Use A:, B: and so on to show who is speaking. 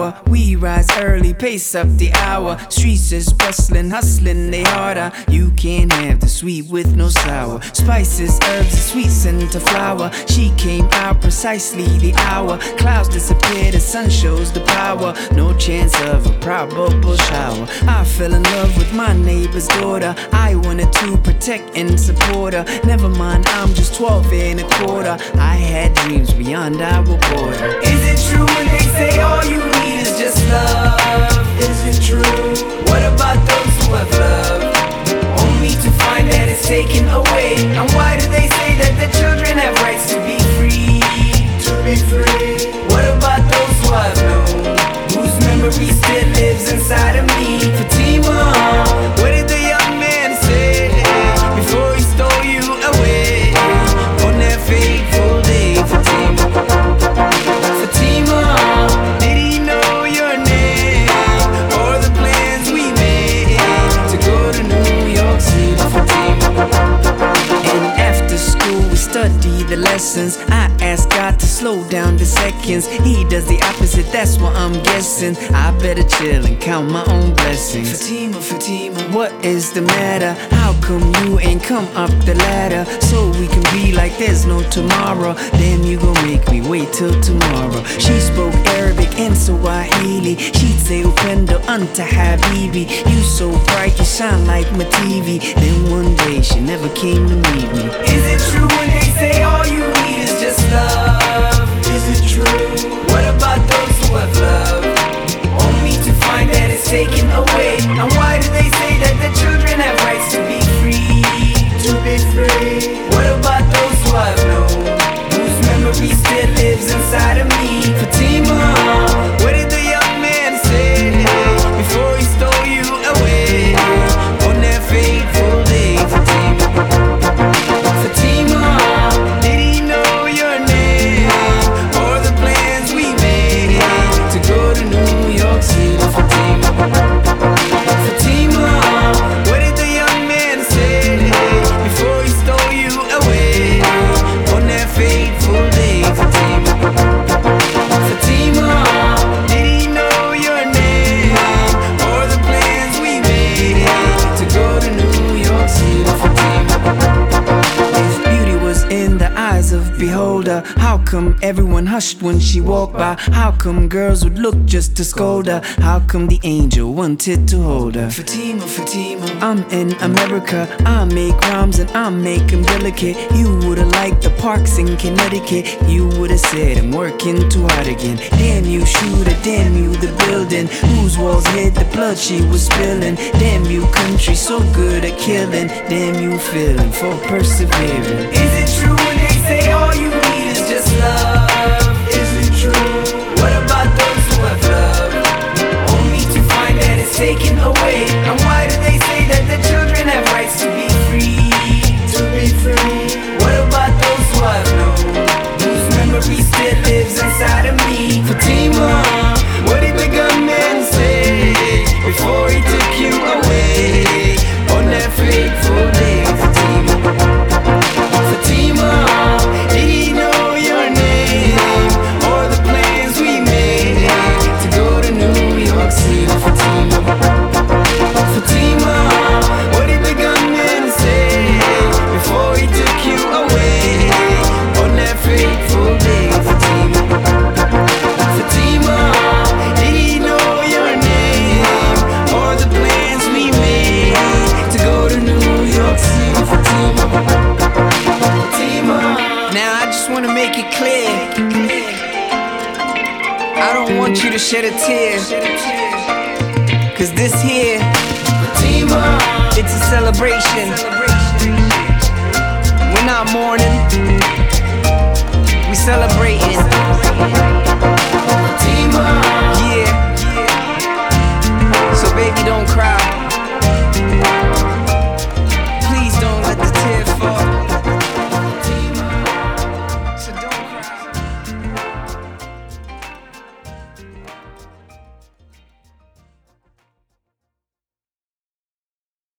A: power. We rise early, pace up the hour. Streets is bustling, hustling, they harder. You can't have the sweet with no sour. Spices, herbs, and sweet scent of flower. She came out precisely the hour. Clouds disappear, the sun shows the power. No chance of a probable shower. I fell in love with my neighbor's daughter. I wanted to protect and support her. Never mind, I'm just 12 and a quarter. I had dreams beyond our border.
B: Is it true when they say all you need is just love? Is it true? What about those who have love? Only to find that it's taken away. And why do they say that the children have rights to be free? To be free. What about those who I've known, whose memory still lives inside of me? Fatima, what did the young man say before he stole you away on that fateful day? Fatima, Fatima, did he know your name or the plans we made to go to New York City? Fatima.
A: And after school we study the lessons. I ask God to slow down the seconds. He does the opposite, that's what I'm guessing. I better chill and count my own blessings.
B: Fatima, Fatima,
A: what is the matter? How come you ain't come up the ladder? So we can be like there's no tomorrow. Damn, you gon' make me wait till tomorrow. She spoke Arabic and Swahili. She'd say Upendo anta habibi. You so bright, you shine like my TV. Then one day she never came to meet me.
B: is it true when they say all you need is just love? Is it true? What about those who have love, only to find that it's taken away? And why do they say that the children have rights to be free? To be free. What about those who I've known, whose memory still lives inside of me? Fatima, what did the young man say before he stole you away on that fateful day? Fatima, Fatima, did he know your name or the plans we made to go to New York City? Fatima, Fatima, what did the young man say before he stole you away on that fateful day? Fatima, Fatima, did he know your name or the plans we made to go to New York City? Fatima.
A: If beauty was in the eyes of beholder, how come everyone hushed when she walked by? How come girls would look just to scold her? How come the angel wanted to hold her?
B: Fatima, Fatima,
A: I'm in America, I make rhymes and I make them delicate. You would've liked the parks in Connecticut. You would've said I'm working too hard again. Damn you shooter, damn you the building whose walls hid the blood she was spilling. Damn you country so good at killing. Damn you feeling for persevering.
B: is it true when they say all you need is just love? Is it true? What about those who have love, only to find that it's taken away? And why do they say that the children have rights to be free? To be free. What about those who I've known, whose memory still lives inside of me? Fatima, what did the gunman say before he took you away on that fateful day? Fatima, Fatima, did he know your name or the plans we made to go to New York City? Fatima, Fatima, what did the gunman say before he took you away on that fateful day? Fatima, Fatima, did he know your name or the plans we made to go to New York City? Fatima, Fatima.
A: Now I just wanna make it clear, I don't want you to shed a tear, cause this here,
B: Fatima,
A: it's a celebration. We're not mourning, we celebrating.
B: Fatima,
A: Yeah.